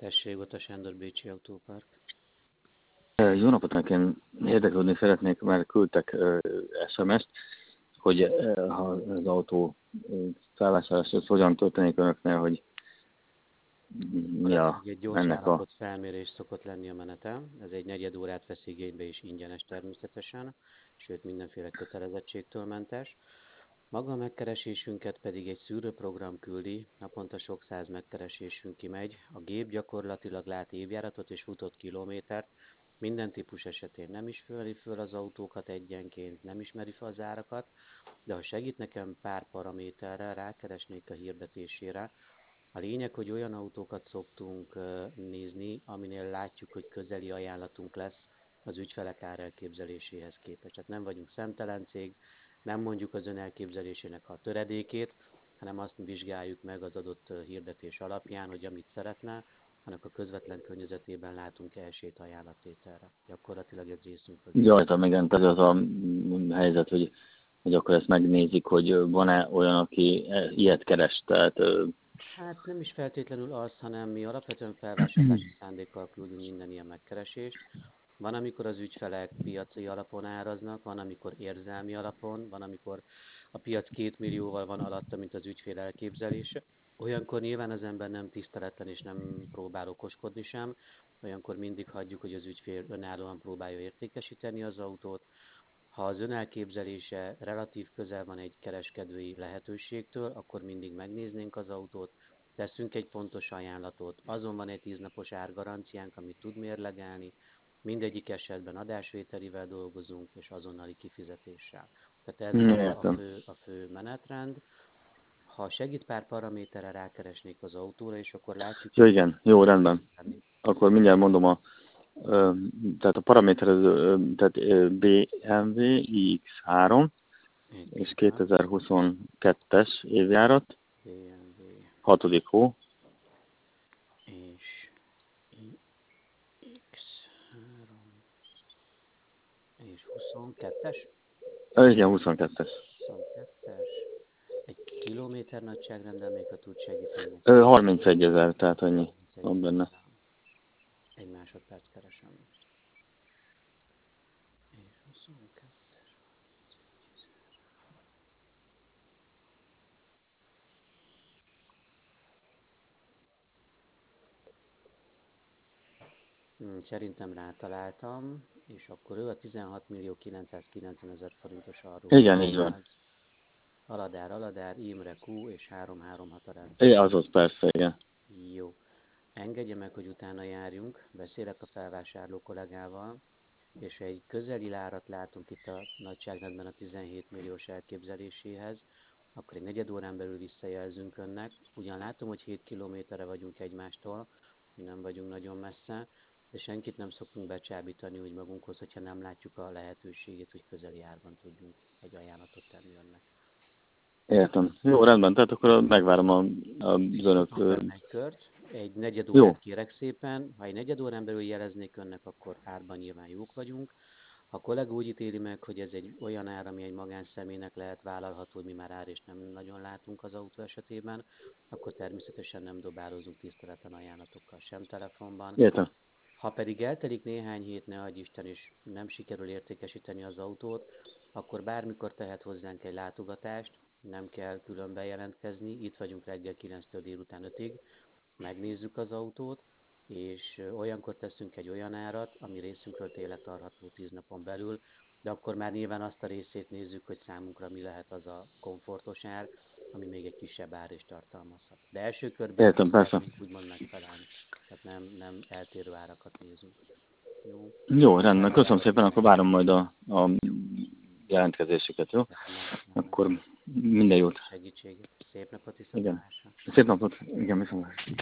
Tessék, Sándor Bécsi Autópark. Jó napot, nekem érdeklődni szeretnék, mert küldtek SMS-t, hogy ha az autó felvásárlása hogyan történik önöknél, hogy mi Egy gyors ennek a... állapot felmérés szokott lenni a menete. Ez egy negyed órát vesz igénybe és ingyenes természetesen, sőt mindenféle kötelezettségtől mentes. Maga a megkeresésünket pedig egy szűrőprogram küldi, naponta sok száz megkeresésünk kimegy. A gép gyakorlatilag lát évjáratot és futott kilométert, minden típus esetén nem ismeri föl az autókat egyenként, nem ismeri fel az árakat, de ha segít nekem pár paraméterrel, rákeresnék a hirdetésére. A lényeg, hogy olyan autókat szoktunk nézni, aminél látjuk, hogy közeli ajánlatunk lesz az ügyfelek árelképzeléséhez képest. Tehát nem vagyunk szemtelen cég, nem mondjuk az ön elképzelésének a töredékét, hanem azt vizsgáljuk meg az adott hirdetés alapján, hogy amit szeretne, annak a közvetlen környezetében látunk-e esélyt ajánlattételre. Gyakorlatilag ez részünkről. Jajta, igen, ez az a helyzet, hogy akkor ezt megnézik, hogy van-e olyan, aki ilyet keres, tehát... Hát nem is feltétlenül az, hanem mi alapvetően felvásárlási szándékkal küldünk minden ilyen megkeresést. Van, amikor az ügyfelek piaci alapon áraznak, van, amikor érzelmi alapon, van, amikor a piac 2 millióval van alatta, mint az ügyfél elképzelése. Olyankor nyilván az ember nem tiszteletlen és nem próbál okoskodni sem, olyankor mindig hagyjuk, hogy az ügyfél önállóan próbálja értékesíteni az autót. Ha az ön elképzelése relatív közel van egy kereskedői lehetőségtől, akkor mindig megnéznénk az autót, teszünk egy pontos ajánlatot, azon van egy 10 napos árgaranciánk, amit tud mérlegelni, mindegyik esetben adásvételivel dolgozunk, és azonnali kifizetéssel. Tehát ez a fő menetrend. Ha segít pár paraméterre, rákeresnék az autóra, és akkor látjuk... Ja, igen, jó, rendben. Akkor mindjárt mondom tehát a paraméter az tehát BMW iX3 és 2022-es évjárat, BMW 6. hó. És X3 és 22-es? Igen, 22-es. 22-es. Egy kilométer nagyságrendel még, ha tud segíteni. 31 000, tehát annyi van benne. Egy másodperc keresem. És 22-es. Szerintem rátaláltam, és akkor ő a 16.990.000 forintos arról. Igen, így van. Aladár, Imre Q és 336 a rendszer. Igen, az persze, igen. Jó. Engedje meg, hogy utána járjunk, beszélek a felvásárló kollégával, és egy közeli árat látunk itt a nagyságrendben a 17 milliós elképzeléséhez, akkor egy negyed órán belül visszajelzünk önnek. Ugyan látom, hogy 7 kilométerre vagyunk egymástól, mi nem vagyunk nagyon messze, de senkit nem szoktunk becsábítani úgy magunkhoz, hogyha nem látjuk a lehetőségét, hogy közeli árban tudjunk egy ajánlatot tenni önnek. Értem. Jó, rendben, tehát akkor megvárom az önök... Egy kört, egy negyed órát kérek szépen, ha egy negyed órán belül jeleznék önnek, akkor árban nyilván jók vagyunk. Ha a kollega úgy ítéli meg, hogy ez egy olyan ár, ami egy magánszemélynek lehet vállalható, hogy mi már ár és nem nagyon látunk az autó esetében, akkor természetesen nem dobálózunk tiszteletlen ajánlatokkal sem telefonban. Értem. Ha pedig eltelik néhány hét, ne adj Isten, és nem sikerül értékesíteni az autót, akkor bármikor tehet hozzánk egy látogatást, nem kell külön bejelentkezni, itt vagyunk reggel 9-től délután 5-ig, megnézzük az autót, és olyankor teszünk egy olyan árat, ami részünkről élettarható 10 napon belül, de akkor már nyilván azt a részét nézzük, hogy számunkra mi lehet az a komfortos ár, ami még egy kisebb ár is tartalmazhat. De első körben értem, persze. úgymond megfelelni, tehát nem eltérő árakat nézünk. Jó, rendben, köszönöm szépen, akkor várom majd a jelentkezéseket, jó? Akkor minden jót. Segítséget. Szép napot, viszontlátásra. Szép napot, igen, viszontlátásra.